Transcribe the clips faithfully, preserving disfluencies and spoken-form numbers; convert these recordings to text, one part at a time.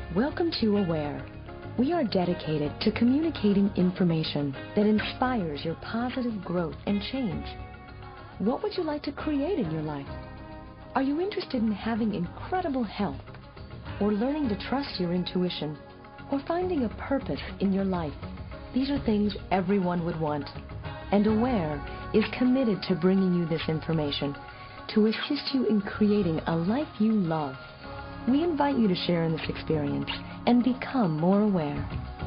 Welcome to Aware. We are dedicated to communicating information that inspires your positive growth and change. What would you like to create in your life? Are you interested in having incredible health, or learning to trust your intuition, or finding a purpose in your life? These are things everyone would want. And Aware is committed to bringing you this information to assist you in creating a life you love. We invite you to share in this experience and become more aware.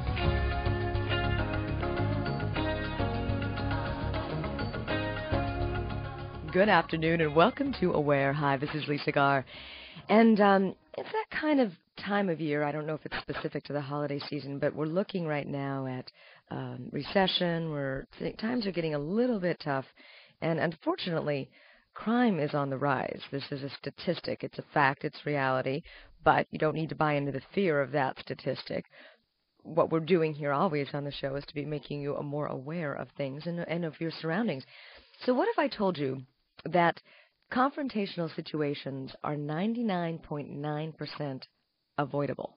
Good afternoon and welcome to Aware. Hi, this is Lisa Garr. And um, it's that kind of time of year. I don't know if it's specific to the holiday season, but we're looking right now at um, recession. Where times are getting a little bit tough. And unfortunately, crime is on the rise. This is a statistic. It's a fact. It's reality. But you don't need to buy into the fear of that statistic. What we're doing here always on the show is to be making you more aware of things and, and of your surroundings. So what if I told you that confrontational situations are ninety-nine point nine percent avoidable?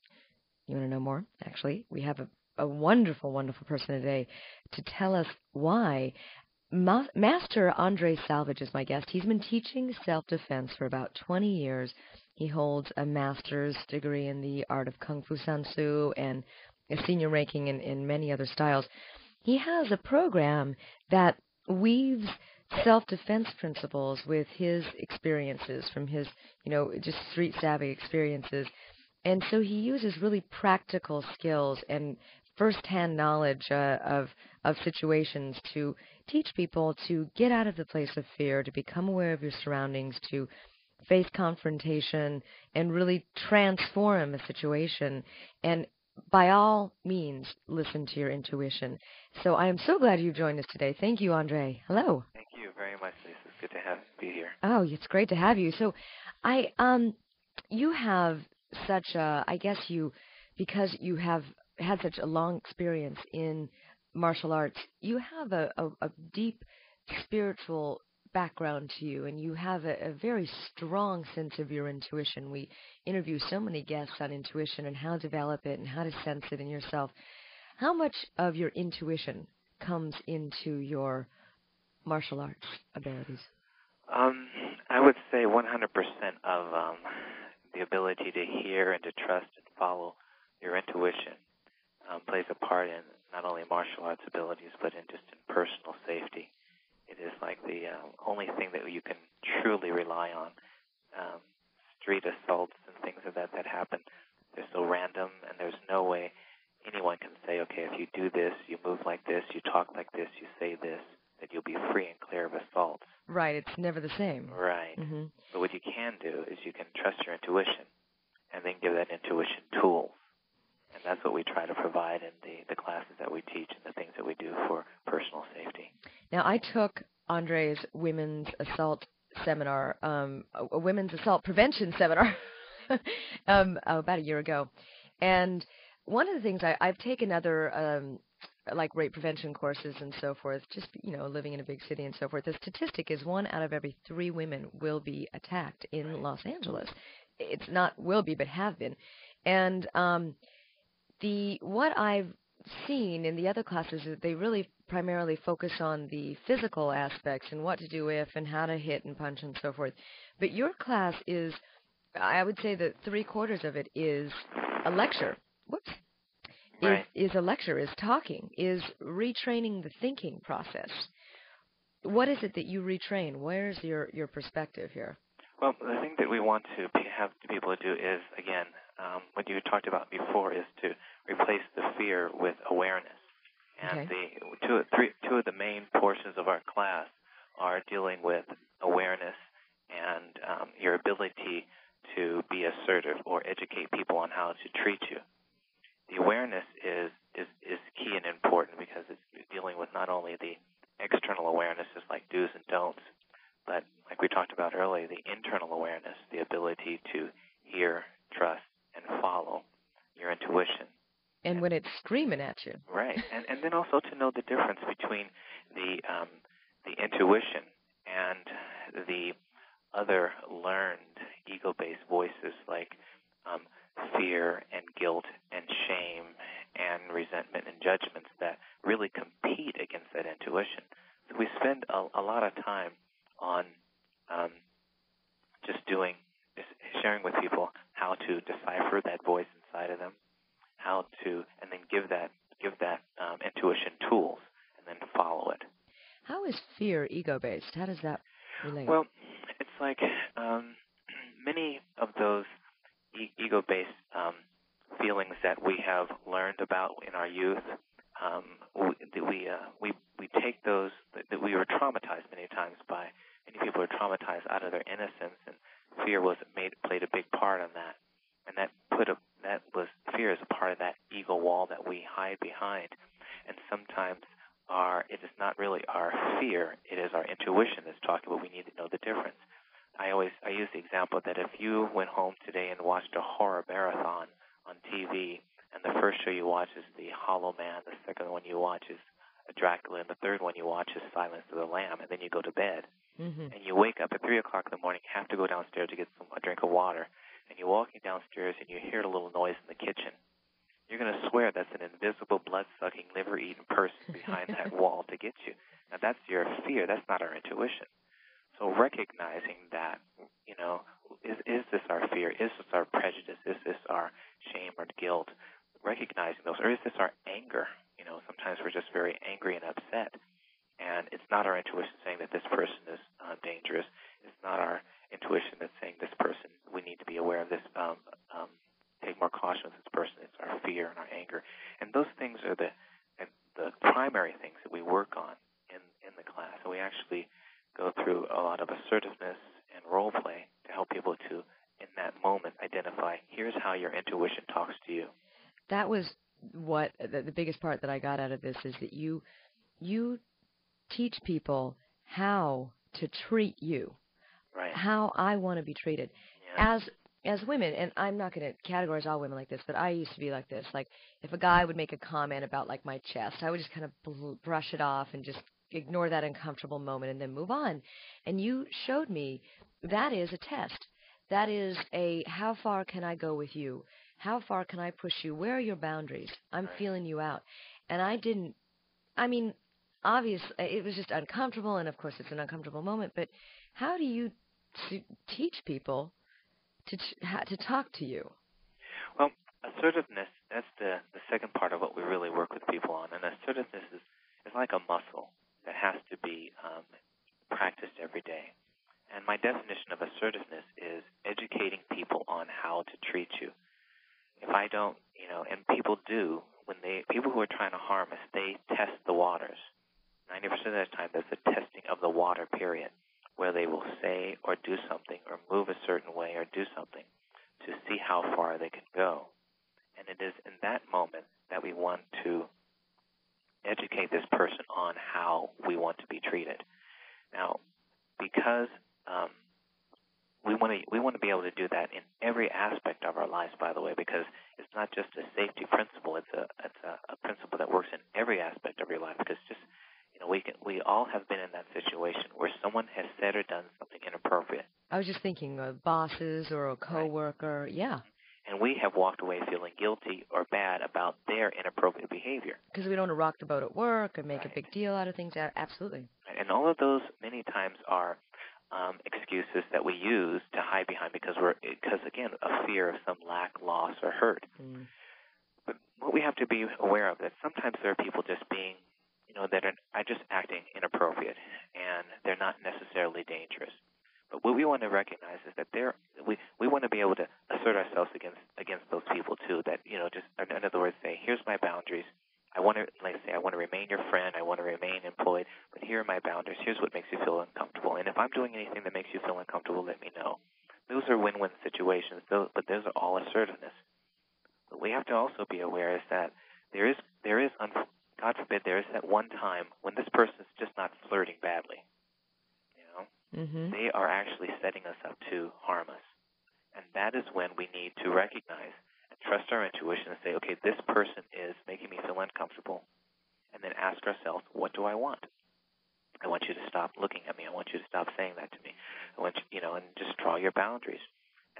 You want to know more? Actually, we have a, a wonderful, wonderful person today to tell us why. Ma- Master Andre Salvage is my guest. He's been teaching self-defense for about twenty years. He holds a master's degree in the art of Kung Fu Sansu and a senior ranking in, in many other styles. He has a program that weaves self-defense principles with his experiences from his, you know, just street-savvy experiences. And so he uses really practical skills and first-hand knowledge uh, of of situations to teach people to get out of the place of fear, to become aware of your surroundings, to face confrontation, and really transform a situation. And by all means, listen to your intuition. So I am so glad you joined us today. Thank you, Andre. Hello. Thank you very much, Lisa. It's good to have be here. Oh, it's great to have you. So I um you have such a, I guess you, because you have had such a long experience in martial arts, you have a, a, a deep spiritual background to you, and you have a, a very strong sense of your intuition. We interview so many guests on intuition and how to develop it and how to sense it in yourself. How much of your intuition comes into your martial arts abilities? Um, I would say one hundred percent of um, the ability to hear and to trust and follow your intuition um, plays a part in not only martial arts abilities, but in just in personal safety. It is like the uh, only thing that you can truly rely on. Um, street assaults and things of that that happen, they're so random, and there's no way anyone can say, okay, if you do this, you move like this, you talk like this, you say this, that you'll be free and clear of assaults. Right, it's never the same. Right. Mm-hmm. But what you can do is you can trust your intuition and then give that intuition tools. And that's what we try to provide in the, the classes that we teach and the things that we do for personal safety. Now, I took Andre's women's assault seminar, um, a, a women's assault prevention seminar um, about a year ago. And one of the things I, I've taken other um, like rape prevention courses and so forth, just, you know, living in a big city and so forth. The statistic is one out of every three women will be attacked in Right. Los Angeles. It's not will be, but have been. And um, the what I've seen in the other classes is that they really primarily focus on the physical aspects and what to do if and how to hit and punch and so forth. But your class is, I would say that three quarters of it is a lecture. Whoops. Right. Is, is a lecture, is talking, is retraining the thinking process. What is it that you retrain? Where's your, your perspective here? Well, the thing that we want to have people do is, again, um, what you talked about before, is to replace the fear with awareness. And Okay. the two, three, two of the main portions of our class are dealing with awareness and um, your ability to be assertive or educate people on how to treat you. The awareness is, is, is key and important because it's dealing with not only the external awarenesses like do's and don'ts, but like we talked about earlier, the internal awareness, the ability to hear, trust, and follow your intuition. And when it's screaming at you. Right. And and then also to know the difference between the um, the intuition and the other learned ego-based voices like um, fear and guilt and shame and resentment and judgments that really compete against that intuition. So we spend a, a lot of time on um, just doing, just sharing with people how to decipher that voice inside of them, how to, and then give that give that um, intuition tools, and then follow it. How is fear ego-based? How does that relate? Well, it's like um, many of those e- ego-based um, feelings that we have learned about in our youth. Um, we we, uh, we we take those that we were traumatized many times by. Many people are traumatized out of their innocence, and fear was made played a big part in that. And that put a that was fear is a part of that ego wall that we hide behind. And sometimes our it is not really our fear; it is our intuition that's talking. But we need to know the difference. I always I use the example that if you went home today and watched a horror marathon on T V, and the first show you watch is The Hollow Man, the second one you watch is Dracula, and the third one you watch is Silence of the Lamb, and then you go to bed, mm-hmm. and you wake up at three o'clock in the morning, have to go downstairs to get some, a drink of water, and you're walking downstairs and you hear a little noise in the kitchen. You're going to swear that's an invisible, blood-sucking, liver-eating person behind that wall to get you. Now, that's your fear. That's not our intuition. So recognizing that, you know, is, is this our fear? Is this our prejudice? Is this our shame or guilt? Recognizing those. Or is this our anger? You know, sometimes we're just very angry and upset. And it's not our intuition saying that this person is uh, dangerous. It's not our intuition that's saying this person, we need to be aware of this, um, um, take more caution with this person. It's our fear and our anger. And those things are the the primary things that we work on in, in the class. And we actually go through a lot of assertiveness and role play to help people to, in that moment, identify, here's how your intuition talks to you. That was what the, the biggest part that I got out of this is that you you teach people how to treat you, right? How I want to be treated. Yeah. As as women, and I'm not going to categorize all women like this, but I used to be like this. Like, if a guy would make a comment about, like, my chest, I would just kind of bl- brush it off and just ignore that uncomfortable moment and then move on. And you showed me that is a test. That is a, how far can I go with you? How far can I push you? Where are your boundaries? I'm feeling you out. And I didn't, I mean, obviously, it was just uncomfortable, and of course it's an uncomfortable moment, but how do you t- teach people to to talk to you? Well, assertiveness, that's the, the second part of what we really work with people on. And assertiveness is, is like a muscle that has to be um, practiced every day. And my definition of assertiveness is educating people on how to treat you. If I don't, you know, and people do, when they, people who are trying to harm us, they test the waters. ninety percent of the time, there's a testing of the water, period, where they will say or do something or move a certain way or do something to see how far they can go. And it is in that moment that we want to educate this person on how we want to be treated. Now, because um, we want to we want to be able to do that in every aspect of our lives, by the way, because it's not just a safety principle. It's a it's a, a principle that works in every aspect of your life. Because just you know, we can we all have been in that situation where someone has said or done something inappropriate. I was just thinking of bosses or a coworker, right. Yeah. And we have walked away feeling guilty or bad about their inappropriate behavior. Because we don't want to rock the boat at work or make right. a big deal out of things. Absolutely. And all of those many times are um, excuses that we use to hide behind because we're because again a fear of some lack, loss, or hurt. Mm. But what we have to be aware of that sometimes there are people just being, you know, that are, are just acting inappropriate, and they're not necessarily dangerous. But what we want to recognize is that they're, we we want to be able to assert ourselves against against those people too. That you know, just in other words, say, here's my boundaries. I want to, like say, I want to remain your friend. I want to remain employed. But here are my boundaries. Here's what makes you feel uncomfortable. And if I'm doing anything that makes you feel uncomfortable, let me know. Those are win-win situations. Those, but those are all assertiveness. But we have to also be aware is that there is there is, God forbid, there is that one time when this person is just not flirting badly. Mm-hmm. They are actually setting us up to harm us. And that is when we need to recognize and trust our intuition and say, okay, this person is making me feel uncomfortable. And then ask ourselves, what do I want? I want you to stop looking at me. I want you to stop saying that to me. I want you, you know, and just draw your boundaries. And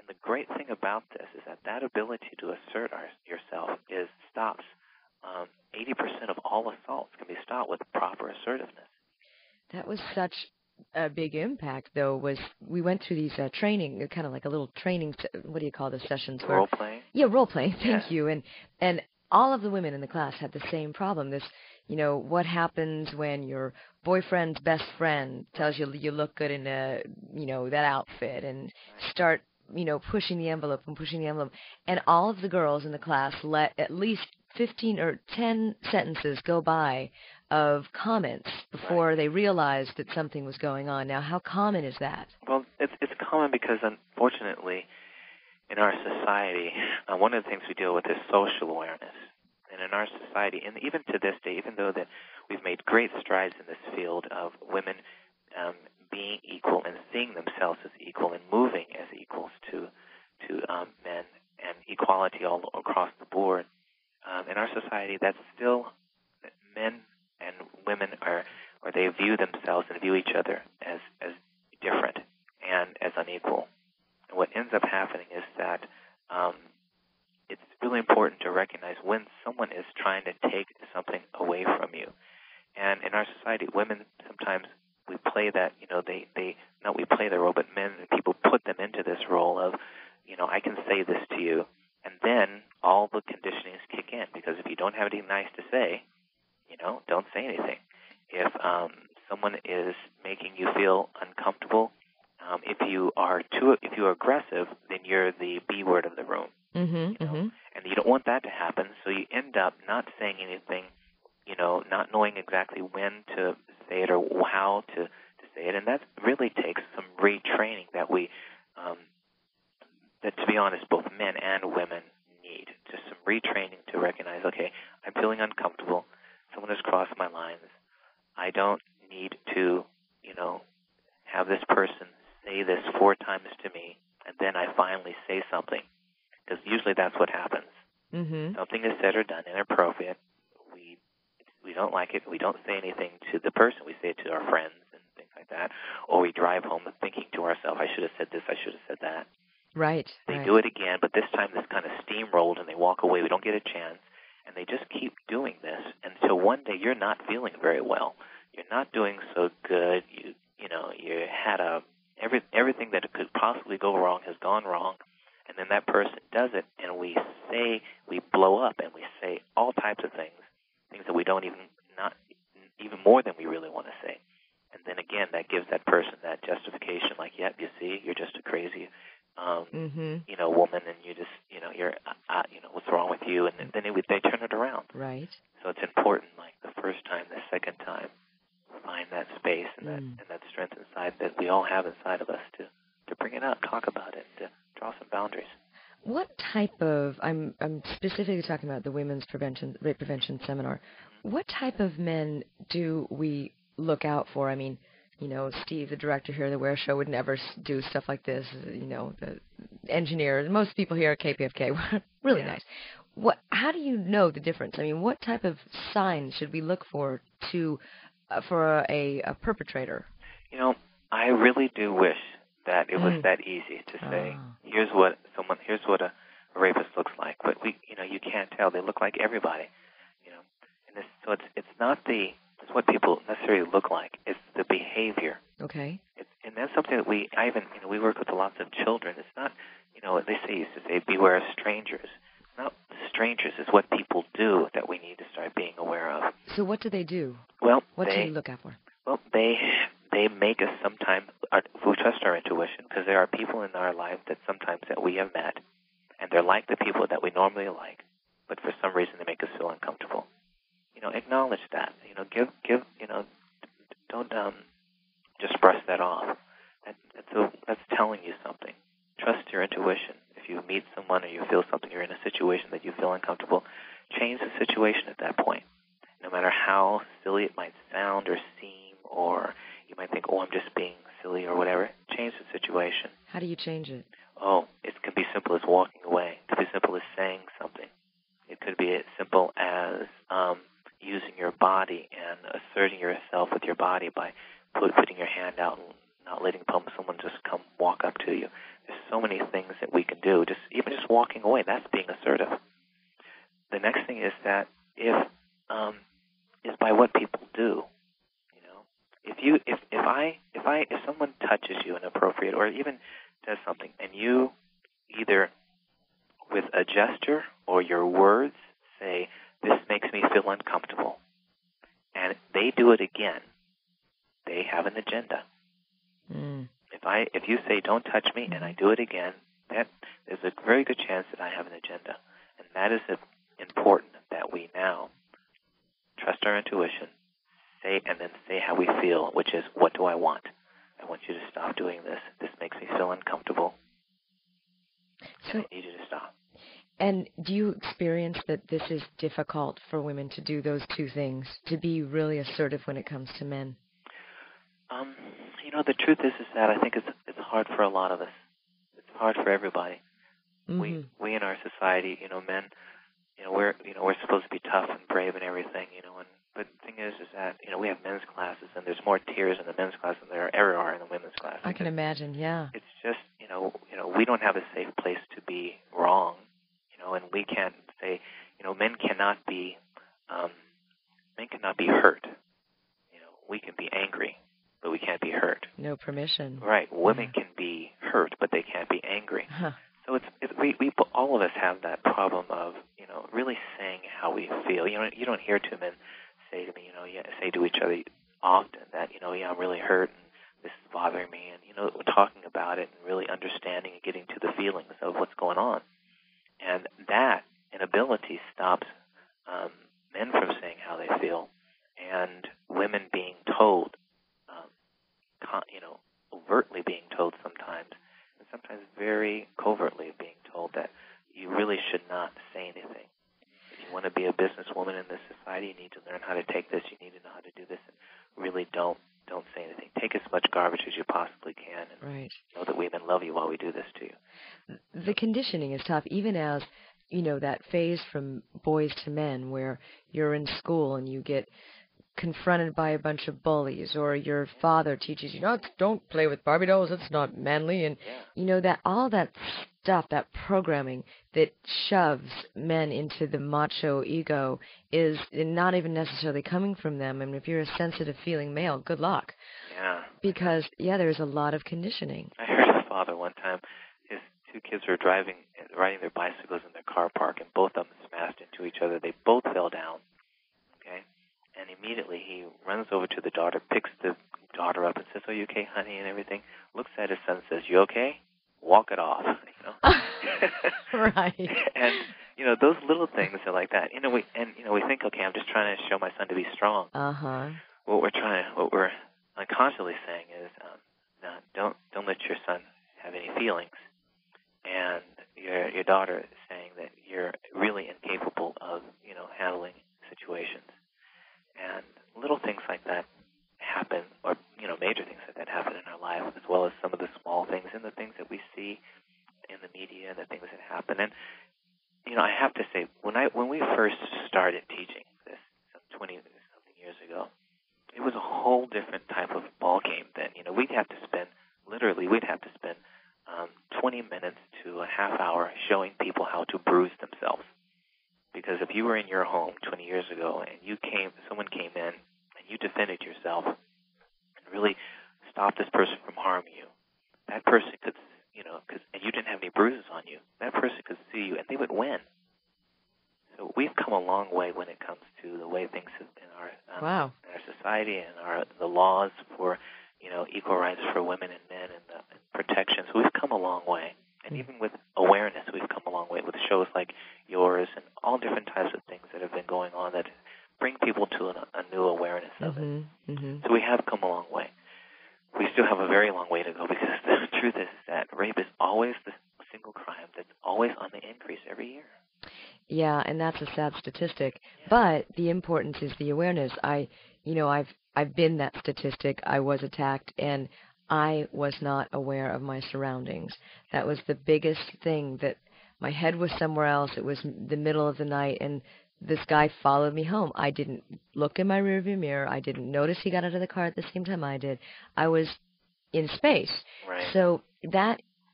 And the great thing about this is that that ability to assert our, yourself is stops. Um, eighty percent of all assaults can be stopped with proper assertiveness. That was such a big impact, though, was we went through these uh, training, kind of like a little training, what do you call the sessions? Where, role playing? Yeah, role playing, thank yeah. you. And and all of the women in the class had the same problem. This, you know, what happens when your boyfriend's best friend tells you you look good in a, you know, that outfit, and start, you know, pushing the envelope and pushing the envelope. And all of the girls in the class let at least fifteen or ten sentences go by of comments before right. they realized that something was going on. Now, how common is that? Well, it's it's common because, unfortunately, in our society, uh, one of the things we deal with is social awareness. And in our society, and even to this day, even though that we've made great strides in this field of women um, being equal and seeing themselves as equal and moving as equals to to um, men and equality all across the board, um, in our society, that's still men and women are, or they view themselves and view each other as, as different and as unequal. And what ends up happening is that um, it's really important to recognize when someone is trying to take something away from you. And in our society, women sometimes we play that, you know, they, they not we play the role, but men and people put them into this role of, you know, I can say this to you, and then all the conditionings kick in, because if you don't have anything nice to say, you know, don't say anything. If um, someone is making you feel uncomfortable, um, if you are too, if you are aggressive, then you're the B word of the room. Mm-hmm, you know? mm-hmm. And you don't want that to happen, so you end up not saying anything, you know, not knowing exactly when to say it or how to, to say it. And that really takes some retraining that we, um, that to be honest, both men and women need. Just some retraining to recognize, okay, I'm feeling uncomfortable. Someone has crossed my lines. I don't need to, you know, have this person say this four times to me, and then I finally say something. Because usually that's what happens. Mm-hmm. Something is said or done inappropriate. We we don't like it. We don't say anything to the person. We say it to our friends and things like that. Or we drive home thinking to ourselves, I should have said this, I should have said that. Right. They right. do it again, but this time this kind of steamrolled and they walk away. We don't get a chance. And they just keep doing this until one day you're not feeling very well. You're not doing so good. You you know, you had a, every, everything that could possibly go wrong has gone wrong. And then that person does it, and we say, we blow up, and we say all types of things, things that we don't even, not even more than we really want to say. And then again, that gives that person that justification, like, yep, you see, you're just a crazy, um, mm-hmm. you know, woman, and you just, you know, you're, uh, you know, what's wrong with you? And then it, they turn it around. Right. So it's important, like the first time, the second time, find that space and mm. that and that strength inside that we all have inside of us to, to bring it up, talk about it, to draw some boundaries. What type of, I'm I'm specifically talking about the Women's Prevention Rape Prevention Seminar, what type of men do we look out for? I mean, you know, Steve, the director here of the Ware Show, would never do stuff like this. You know, the engineers, most people here at K P F K were really yeah. nice. What? How do you know the difference? I mean, what type of signs should we look for to uh, for a, a perpetrator? You know, I really do wish that it was mm. that easy to say, oh. here's what someone, here's what a, a rapist looks like. But we, you know, you can't tell. They look like everybody, you know. And it's, so it's it's not the it's what people necessarily look like. It's the behavior. Okay. It's, and that's something that we, I even, you know, we work with lots of children. It's not, you know, they say used to say, beware of strangers. It's not strangers. It's what people do that we need to start being aware of. So what do they do? Well, what they, do you look out for? Well, they they make us sometimes, uh, we trust our intuition, because there are people in our life that sometimes that we have met, and they're like the people that we normally like, but for some reason they make us feel uncomfortable. You know, acknowledge that. You know, give, give you know, don't um, just brush that off. That, that's, a, that's telling you something. Trust your intuition. If you meet someone or you feel something, you're in a situation that you feel uncomfortable, change the situation at that point. No matter how silly it might sound or seem, or you might think, oh, I'm just being silly or whatever, change the situation. How do you change it? Oh, it could be simple as walking away. It could be simple as saying something. It could be as simple as um, using your body and asserting yourself with your body by put, putting your hand out and not letting someone just come walk up to you. There's so many things that we do, just even just walking away, that's being assertive. The next thing is that if um, is by what people do. You know, if you if if I if I if someone touches you inappropriate or even does something, and you either with a gesture or your words say, "This makes me feel uncomfortable," and they do it again, they have an agenda. Mm. If I if you say, "Don't touch me," and I do it again, that there's a very good chance that I have an agenda, and that is important that we now trust our intuition, say and then say how we feel, which is, "What do I want? I want you to stop doing this. This makes me feel uncomfortable. So, I need you to stop." And do you experience that this is difficult for women to do those two things, to be really assertive when it comes to men? Um, you know, the truth is, is that I think it's it's hard for a lot of us. It's hard for everybody. Mm-hmm. We we in our society, you know, men, you know, we're you know we're supposed to be tough and brave and everything, you know. And but the thing is, is that you know we have men's classes, and there's more tears in the men's class than there ever are in the women's class. I can imagine, yeah. It's just you know you know we don't have a safe place to be wrong, you know, and we can't say, you know, men cannot be um, men cannot be hurt. You know, we can be angry, but we can't be hurt. No permission. Right. Women yeah. can be hurt, but they can't be angry. Huh. So it's, it's we, we all of us have that problem of, you know, really saying how we feel. You know, you don't hear two men say to me, you know, yeah, say to each other often that, you know, yeah, I'm really hurt and this is bothering me, and, you know, we're talking about it and really understanding and getting to the feelings of what's going on. And that inability stops um, men from saying how they feel, and women being told, um, con- you know, overtly being told sometimes, and sometimes very covertly being told that you really should not say anything. If you want to be a businesswoman in this society, you need to learn how to take this, you need to know how to do this, and really don't don't say anything. Take as much garbage as you possibly can, and right. know that women love you while we do this to you. The conditioning is tough, even as, you know, that phase from boys to men where you're in school and you get confronted by a bunch of bullies, or your father teaches you, no, don't play with Barbie dolls, it's not manly, and Yeah. you know that all that stuff, that programming that shoves men into the macho ego is not even necessarily coming from them. And if you're a sensitive feeling male, good luck. Yeah. Because yeah, there's a lot of conditioning. I heard his father one time. His two kids were driving, riding their bicycles in their car park, and both of them smashed into each other. They both fell down. Okay. And immediately he runs over to the daughter, picks the daughter up and says, "Are you okay, honey?" and everything. Looks at his son and says, "You okay? Walk it off." You know? Right. And, you know, those little things are like that. You know, we and you know, we think, okay, I'm just trying to show my son to be strong. Uh-huh. What we're trying to, what we're unconsciously saying is, um, no, don't don't let your son have any feelings. And your your daughter is saying that you're really incapable of, you know, handling situations. And little things like that happen, or, you know, major things like that happen in our life, as well as some of the small things and the things that we see in the media and the things that happen. And, you know, I have to say, when I when we first started teaching this some twenty-something years ago, it was a whole different type of ball game then. You know, we'd have to spend, literally, we'd have to spend um, twenty minutes to a half hour showing people how to bruise themselves. Because if you were in your home twenty years ago and you came, someone came in and you defended yourself and really stopped this person from harming you, that person could, you know, cause, and you didn't have any bruises on you, that person could see you and they would win. So we've come a long way when it comes to the way things have in our um, wow. in our society and our the laws for, you know, equal rights for women and men and, the, and protection. So we've come a long way. And even with awareness, we've come a long way with shows like yours and all different types of things that have been going on that bring people to an, a new awareness of mm-hmm, it. Mm-hmm. So we have come a long way. We still have a very long way to go, because the truth is that rape is always the single crime that's always on the increase every year. Yeah, and that's a sad statistic. Yeah. But the importance is the awareness. I, you know, I've I've been that statistic. I was attacked, and I was not aware of my surroundings. That was the biggest thing, that my head was somewhere else. It was the middle of the night, and this guy followed me home. I didn't look in my rearview mirror. I didn't notice he got out of the car at the same time I did. I was in space. Right. So that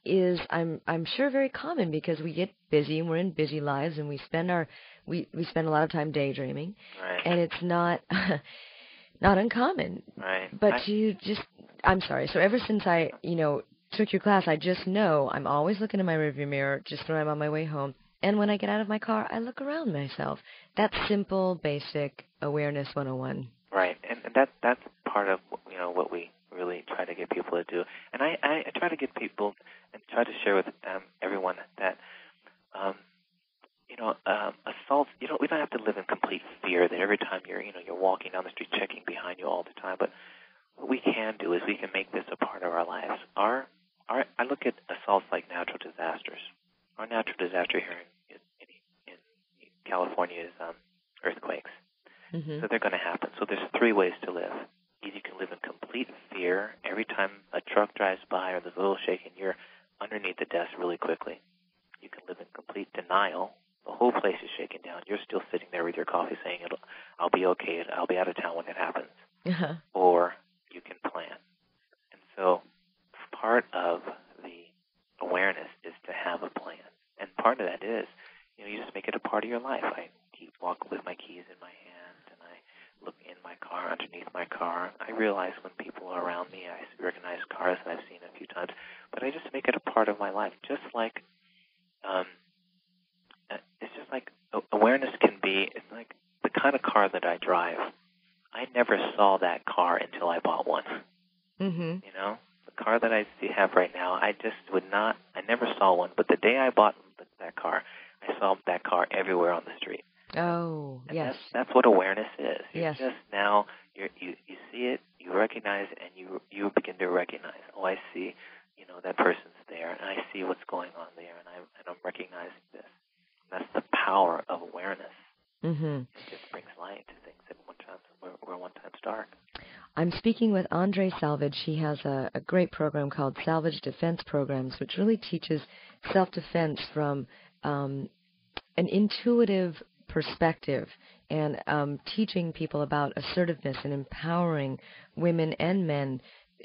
is, I'm I'm sure, very common because we get busy and we're in busy lives and we spend our we we spend a lot of time daydreaming, right. and it's not not uncommon. Right. But I, you just, I'm sorry. So ever since I, you know, took your class, I just know I'm always looking in my rearview mirror just when I'm on my way home. And when I get out of my car, I look around myself. That's simple, basic awareness one oh one. Right, and, and that that's part of, you know, what we really try to get people to do. And I, I, I try to get people and try to share with um, everyone that, um, you know, um, assault. You know, we don't have to live in complete fear that every time you're, you know, you're walking down the street checking behind you all the time. But what we can do is we can make this a part of our lives. Our, our I look at assaults like natural disasters. Our natural disaster here in, in, in California is um, earthquakes. Mm-hmm. So they're going to happen. So there's three ways to live. Either you can live in complete fear. Every time a truck drives by or there's a little shaking, you're underneath the desk really quickly. You can live in complete denial. The whole place is shaking down. You're still sitting there with your coffee saying, It'll, I'll be okay. I'll be out of town when it happens. Uh-huh. Or you can plan. And so part of the awareness is to have a plan. And part of that is, you know, you just make it a part of your life. I keep walk with my keys in my hand, and I look in my car, underneath my car. I realize when people are around me, I recognize cars that I've seen a few times, but I just make it a part of my life. Just like, um, it's just like awareness can be, it's like the kind of car that I drive. I never saw that car until I bought one. Mm-hmm. You know, the car that I see, have right now, I just would not, I never saw one, but the day I bought that car, I saw that car everywhere on the street. Oh, and yes. That's, that's what awareness is. You're yes. just now, you're, you you see it, you recognize it, and you you begin to recognize, oh, I see, you know, that person's there, and I see what's going on there, and, I, and I'm recognizing this. And that's the power of awareness. Mm-hmm. It just brings light to things that one time were, were one times dark. I'm speaking with Andre Salvage. He has a, a great program called Salvage Defense Programs, which really teaches self-defense from um, an intuitive perspective and um, teaching people about assertiveness and empowering women and men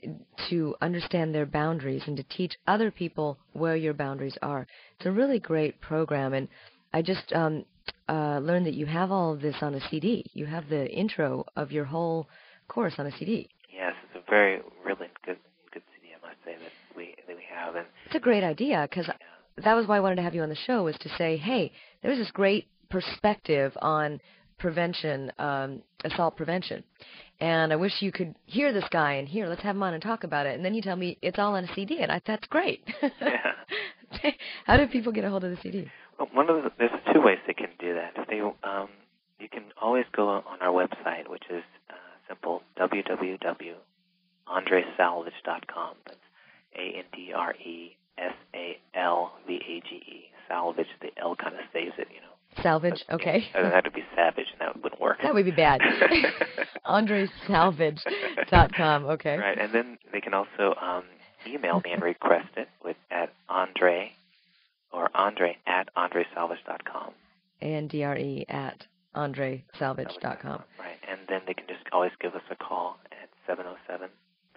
to understand their boundaries and to teach other people where your boundaries are. It's a really great program, and I just um, uh, learned that you have all of this on a C D. You have the intro of your whole course on a C D. Yes, it's a very, really good good C D, I must say, that we that we have. And it's a great idea, because yeah. that was why I wanted to have you on the show, was to say, hey, there's this great perspective on prevention, um, assault prevention. And I wish you could hear this guy, and here, let's have him on and talk about it. And then you tell me it's all on a C D, and I, that's great. Yeah. How do people get a hold of the C D? Well, one of the, there's two ways they can do that. If they, um, you can always go on our website, which is uh, simple, w w w dot andre salvage dot com. That's A N D R E S A L V A G E. Salvage, the L kind of saves it, you know. Salvage, but, okay. Yeah, that would be savage, and that wouldn't work. That would be bad. andre salvage dot com, okay. Right, and then they can also um, email me and request it with at Andre or Andre at andre salvage dot com. A N D R E at andre salvage dot com. Right, and then they can just always give us a call at seven oh seven,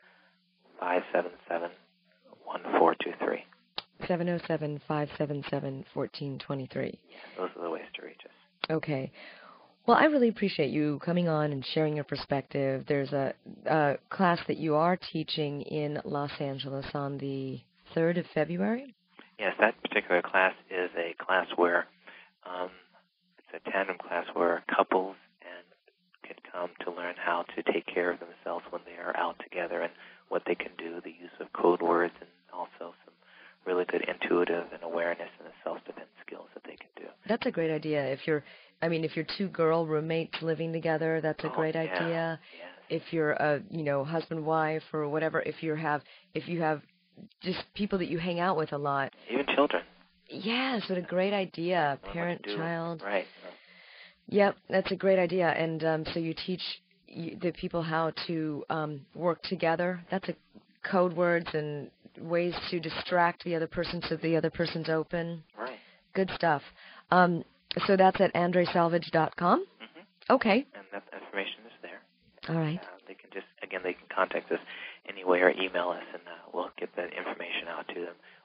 five seven seven, one four two three. seven oh seven, five seven seven, one four two three. Yeah, those are the ways to reach us. Okay. Well, I really appreciate you coming on and sharing your perspective. There's a, a class that you are teaching in Los Angeles on the third of February? Yes, that particular class is a class where um, it's a tandem class where couples and can come to learn how to take care of themselves when they are out together and what they can do, the use of code words, and also some really good intuitive and awareness and self-defense skills that they can do. That's a great idea. If you're, I mean, if you're two girl roommates living together, that's a oh, great yeah. idea. Yes. If you're a, you know, husband, wife, or whatever, if you have, if you have just people that you hang out with a lot. Even children. Yes, what a great idea. Parent, do. child. Right. Yep, that's a great idea. And um, so you teach you, the people how to um, work together. That's a code words and ways to distract the other person so the other person's open. Right. Good stuff. Um, so that's at andre salvage dot com? Mm-hmm. Okay. And that information is there. All right. Uh, they can just, again, they can contact us anyway or email us, and uh, we'll get that information out to them.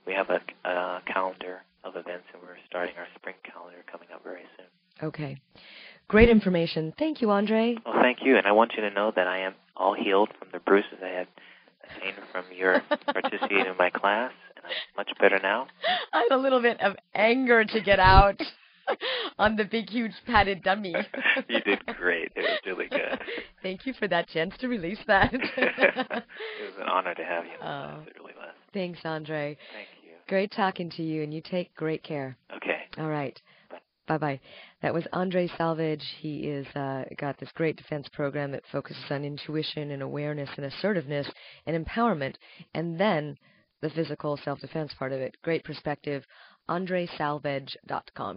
we have a, a calendar of events, and we're starting our spring calendar coming up very soon. Okay. Great information. Thank you, Andre. Well, thank you, and I want you to know that I am all healed from the bruises I had seen from your participating in my class, and I'm much better now. I had a little bit of anger to get out on the big, huge padded dummy. You did great. It was really good. Thank you for that chance to release that. It was an honor to have you in the Oh. class. It really was. Thanks, Andre. Thank you. Great talking to you, and you take great care. Okay. All right. Bye-bye. That was Andre Salvage. He is uh, got this great defense program that focuses on intuition and awareness and assertiveness and empowerment, and then the physical self-defense part of it. Great perspective. andre salvage dot com.